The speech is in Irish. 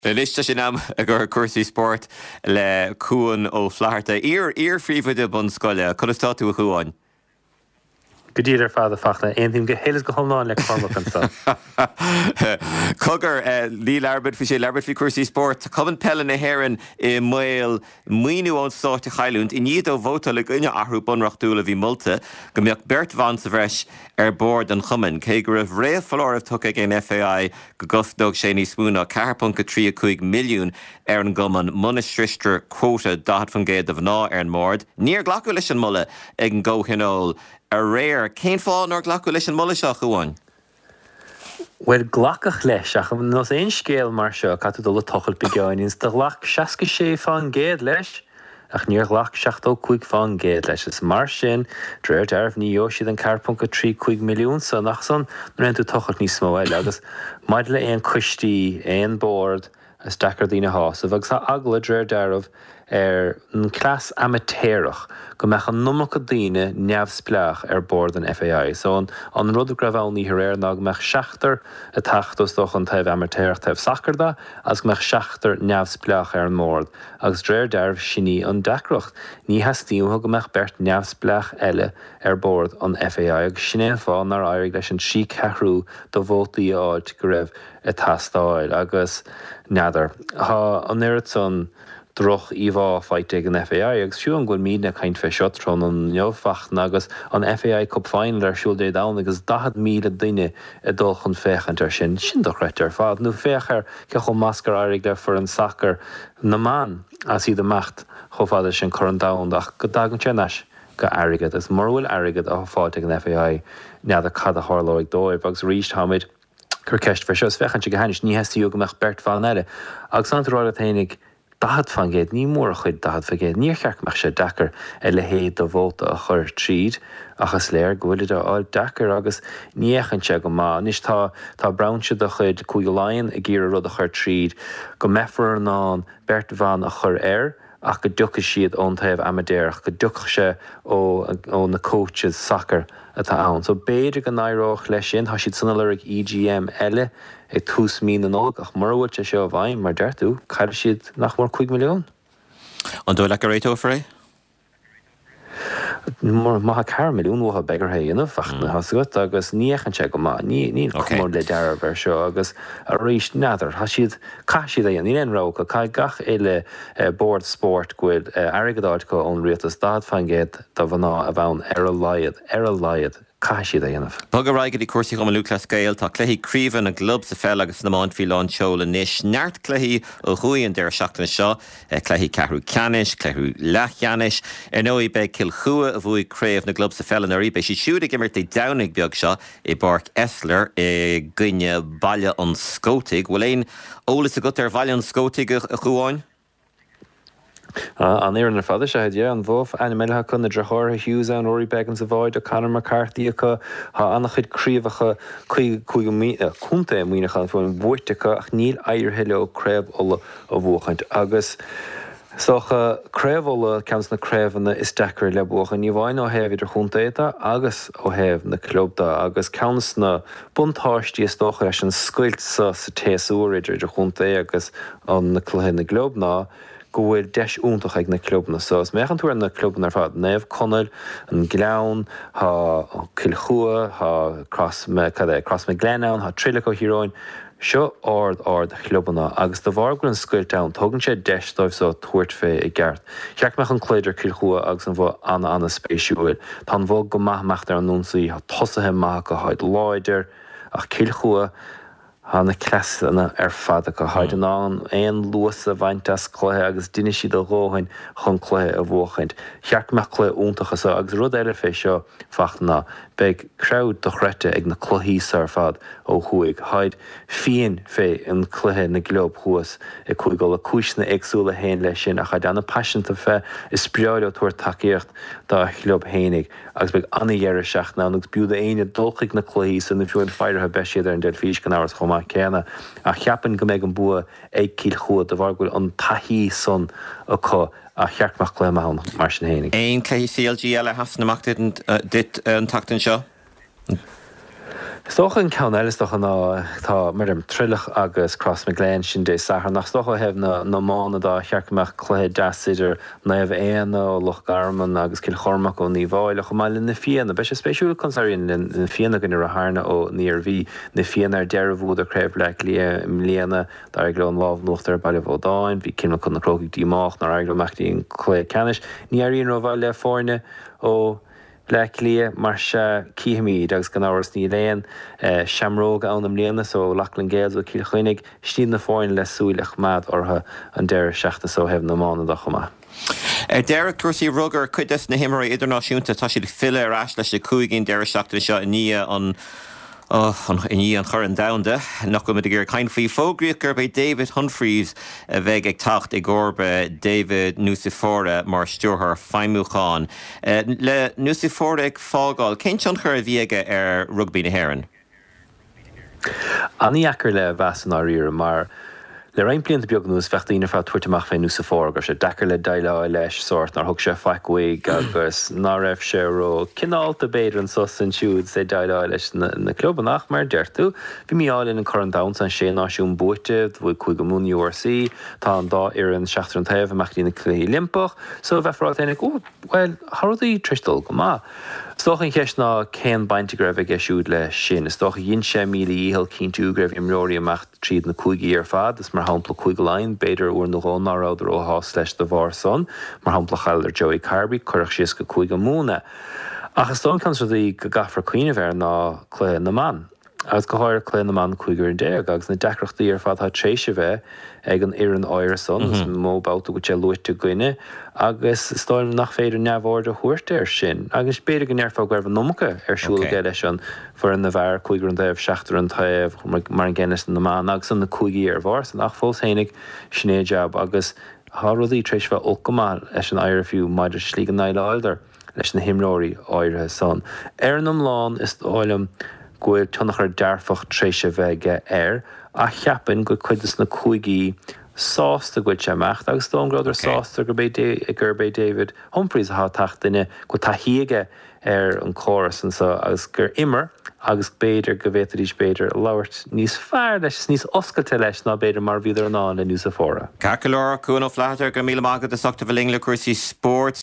Liste sin am a gur cuasaí sport le cuan ó Phláirte. Ír phríomhide bun scoile, chutá tú a chuáin. Go dtír ar fád a fachna, aontaim go hélas go thomláin le Cormac an sa. Cogur lí learbid fi sé learbid fi cuasaí sport, cumann pelle na hhéireann I mail muoinú ón stáit a chailúnt, I níad ó bhóta le gine ahrú bunreachtúla bhí multa, go mbeadh Bert van sa bhreis board an chumann, cé gur raibh réamh foláirmh tuca gin FAI go gusdóg sé níos múna 4.35 milliún an gcumann munastrister quóta dahat fan géad a bhná an mód. Níor ghlacu leis an mulla ag an ggóchinól a réir, cén fáil nar ghlacu leis an mulla seo chuáin? Well, glacach leis, ach nos éon scéal mar seo catú dul a tochail beáinins, de glach 66 fan géad leis, ach níor glach 75 fan géad leis. Is mar sin, dréir dearbh ní siad an 4.35 milliún, so nach son, nó tú tochail níos mó eile, agus maid le éon cuistí, éon board, as dachar dtína hás, a bheag sa agla dréir dearbh an clas amatéireach go mechan numach a dtíine neamhspleach board an FAI. So an rud a grabháil ní réir ná go mech seachtar a tachtós doch an taobh amatéireach taobh sacarda, as go mech seachtar neamhspleach an mód. Agus dréir dearbh sinní an dacrocht. Ní hastíomh go mech bert neamhspleach eile board an FAI, agus sinné fá nar airig leis an sí cehrú do bhótaí áid go raibh a tastáil, agus neadar. Ha an éirid son droch íbhá fáite an FAI, agus siú an gfuil míad na caint fé seotron an neomhfachn agus an FAI Cup Final ar siúl dé dán agus 10,000 duine a dul chun féchant ar sin doch réit ar fád. Nú féchar ce chun mascar airig le for an sacr na man as iad amacht chofáda sin chur an dán ach go dagan teanais go airigad. Is mar bhfuil airigad a fáte an FAI nead a cad a thárlóigh dóibh agus ríist hamid gur ceist fé seos fechant go hanis ní heistí go meach Bert fan eile. Agus an rád a thénig dahad fan géad, ní mór a chuid dahad fan géad, níor cheach meach sé dachar le héad do bhóta a chur tríd achas léir gohfuil áil dachar agus níochan se go má. Nis tá brownse do chud cúigiláin a ggéar rud a chur tríd go mefar ná Bert van a chur ach go ducha siad ón taobh amadéireach, go ducha sé ó na coaches soccer atá ann. So béidir go naireach leis sin, tá siad sanna leirigh EGM eile ag tús mín an óg, ach mar bhfuil sé seo bhain mar deirtú, caidir siad nach mór 5 milliún. An dó le go réitó fré? Mar maitha 4 milliún bhtha begar héanamh fachna hasgat agus níochan se go má, ní mór le dearbh ar seo agus a ríist neadar. Tá siad caiisiad é an íon rócha, cai gach éile board sport gcuid airgadáid go ón rialtas dad fan géad do bhaná a bhain ar a laiad caiisiad é anamh. Bag a raigad I cuasaí go luúla scéil tá cluichí críomhann a glob sa fel agus na máin fi lán seola níos. Neart cluichí ó chuaíonn deir seachtainna seo, cluichí ceathrú ceannis, cluichú leachcheannis, nóí be cilchua a bhuaigh créamh na glob sa fel an arí, be si siúd ag imirt é damnig beag seo I Barc Esler I gcuine baile an scótaigh. Bhfuil éon ólas a go ar baile an scótaigh a chuáin? An éan ar fada se an bhóh animeiltha chun na drathir Hughes an óí began sa bháid a Conor McCarthy acha annach chud críomhacha chunta muoinechan fún bhuitecha ach níl éirithe ó craibh óla ó bhuachaint agus socha craibh óla ceans na craibhanna is dechar le bhuacha ní bhhain ó héh idir chuntaita agus ó héh na clubda agus ceans na buntáistí is dócha leis an scoilt sa téasúir idir chunta agus an na cluthe na glob ná go bhfuil deis úntach ag na clubna. So is méchan túair na clubna ar fad Naomh Conaill, an Gleann, há Kilchua, há Cross me Glenann, há Trillico Hiráin, seo ard a clubna agus do bhar an scoilt ann, tugann sé deis dóibh so tuairt fé I gceart. Cheach meach an cléidir Kilchua agus an bh anna spéisiúil. Tá an bhg go maithmeachtar an núnsaí, há tosathe maith go háid láidir ach Kilchua Hanna classanna ar fada go háid an éon luas a bhaintas chluthe agus duine siad a ghóhain chun chluthe a bhuachaint. Cheart meach chluthe úntachas agus rud éile fé seo fachna beidh crowd do chreite ag na cluthíos ar fad ó chuaig. Háid fion fé an cluthe na glob chuas I chuig go le cúisna agsúla héin lei sin a chaid anna passionanta fé is spreáil ó tuair takeíocht dá glob hénig agus beidh anna dhearra seachna agus búda aine dulchaigh na cluthíos an na bhfuil feirethe beisiad ar an deir fís gan áras chomá céna a cheapan go méid an bua ag Kilchua de bhar gúil an taithí son a có a cheartmach le maun mar sin hénig. Éon cluichí CLG eile hasna amach dit an tachtain seo? Stocha an ceann eile stocha ná tá mar an trilach agus Cross McGlenn sin dé sahar nach stocha heh na mána dá chearcamach chluhéad deasidir na éana ó Loch Garman agus cil chormach ó ní bháil go máil na fianna, be sé spéisiúil consaríon na fianna gan ar a hána ó níor bhí na fianna ar deirehúd a creibh le líana dar ag an láh nuachtar bailh ódáin, bhí cinna chun na crogaigh díach nar ag meachtaí chlué canis, ní aíon ó bhil le fórne ó le lia mar se cíhamíd agus gan áras ní léon seamróg annam léana so lachlan géad ó cíl chuoinnig stíad na fáin le súilech mad ortha an deir seachta so hebh na mána do chumá. Derek cuasaí rugar chuidas na himirí idirnáisiúnta tá siad fille ar eis leis le cúigín deir seachta seo ní an ní an chur an damda nach go gur cain faoi fógraíoch gur bé David Humphreys a bheith ag tacht ag gcóirbe David Nucifora mar stúrthar feimúcháin. Le Nucifora ag fágáil, cén an chur a bhíige ar rugbí na hÉireann? Aníachar le bheasan áíre mar le raon blianta beag nús feachtaína fá tuairteach fé Nucifora gur sé dechar le daile leis sort nar thug sé feicmhaig agus ná raibh sé ó cinálta beidir an sos an siúd sé daile leis na club nach mar deirtú. Bhí míálinn an chur an dam an sé náisiún buite bhfuil chuig go múna URC, tá an dá ar an 16 taobh amach lína cluí limpach, so bheith frá énig well Hardaí tristal go má. Stocha an cheist ná cén bainte greibh ag siúd le sin, is stocha dhéon sé míle íhil cín tú greibh imróí amach tríad na cúigi ar fad, is mar hampla chuig láin beidir uair na gháin náráidir ó hás leis do bhar son, mar hampla chailir Joey Carby chuirech sios go chuig go múna. Achas don can í go gafar cuioine bhar ná clé na man. Agus go háir clé na man chuigur an déag agus na decrochtaí ar fad tá tréise bheith ag an éan áir son, is móbáta go sé luite goine, agus stáil nach féidir neamhhar a thuirte ar sin. Agus beidir go nearfá goibh nócha ar siúla ge leis an for an na bhar chuigur an daobh 16 an taobh mar an gceannis na man agus an na cúigi ar bhar san nach fós hénig snéideab agus hárodí tréis bheith olcamáil leis an air fiú maidir slí an naile áildar leis na himróí áirithe son. Ar an amláin is áilm goil tunnach ar dearfach tréise bheith air a cheapan go chuidas na cúigi sásta goil seach agus dónráidir sásta gur bé David Humphreys a tacht duine go tahiige ar an choras an so agus gur immer agus béidir go bhéidir béidir labhart níos fearr leis níos oscailte leis ná béidir mar bhíidir ná le Nucifora. Carcolóra cúna flatar go míle mágad a sachta bhling le cuasaí sport